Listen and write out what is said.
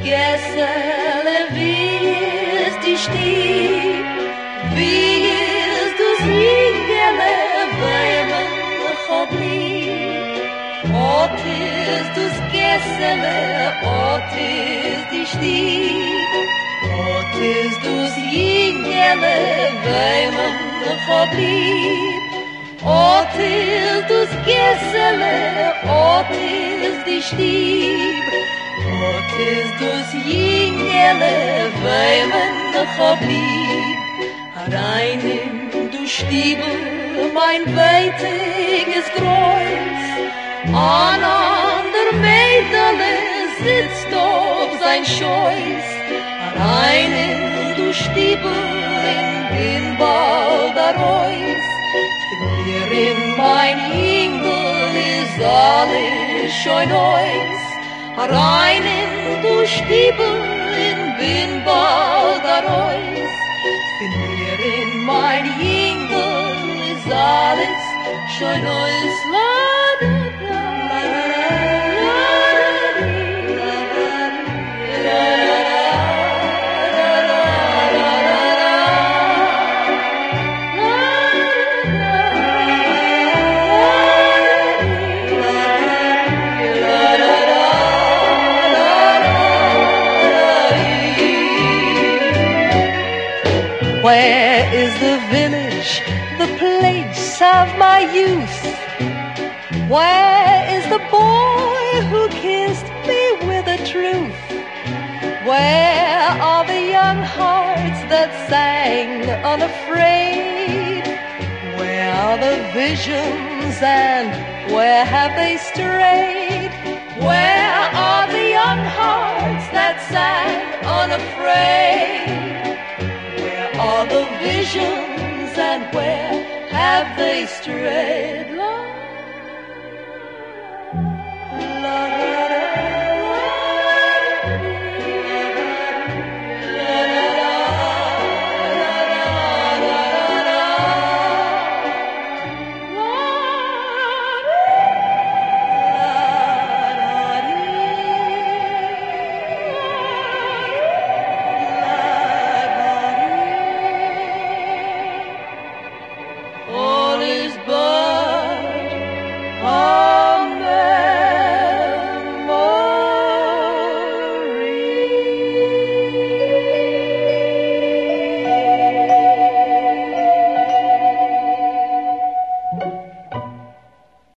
Gessele, wie ist die Stieb, wie ist das Jingele, weil man noch blieb. Ot ist das Gessele, ot ist die Stieb, ot ist das Jingele, weil man noch blieb. Ot ist das Gessele, ot ist die Stieb, ot ist das Jingele, weil man noch blieb. Rein in du Stiebel, mein weitiges Kreuz, an der Mädele sitzt auf sein Scheuß. Rein in du Stiebel, in Baldarois, hier in mein Ingel ist alles schon Neues. Rein in du Stiebel, in Baldarois, hier in mein Ingel ist alles schon Neues. Where is the village, the place of my youth? Where is the boy who kissed me with the truth? Where are the young hearts that sang unafraid? Where are the visions and where have they strayed? Where are the young hearts that sang unafraid? All the visions and where have they strayed?